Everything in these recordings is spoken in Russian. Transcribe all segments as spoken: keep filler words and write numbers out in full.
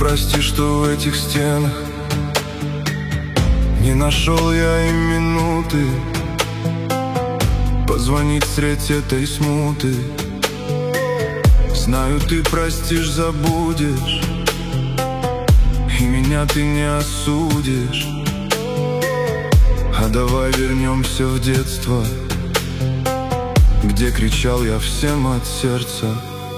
прости, что в этих стенах не нашел я и минуты позвонить средь этой смуты. Знаю, ты простишь, забудешь, и меня ты не осудишь. А давай вернемся в детство, где кричал я всем от сердца.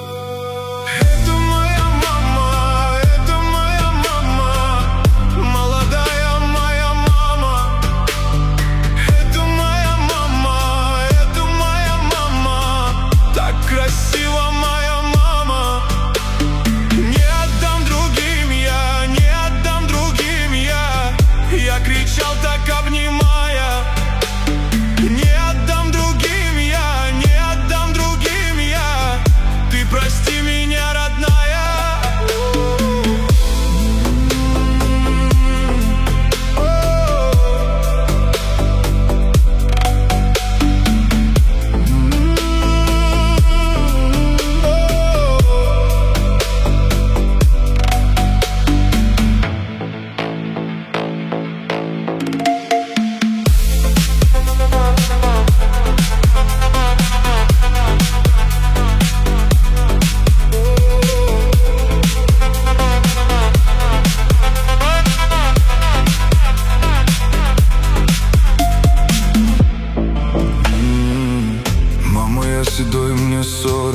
Седой, мне сорок,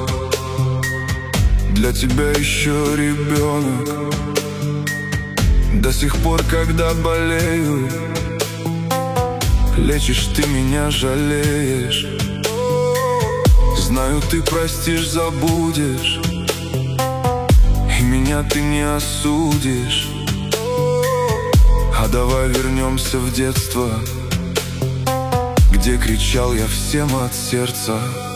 для тебя еще ребенок. До сих пор, когда болею, лечишь ты меня, жалеешь. Знаю, ты простишь, забудешь, и меня ты не осудишь. А давай вернемся в детство, где кричал я всем от сердца.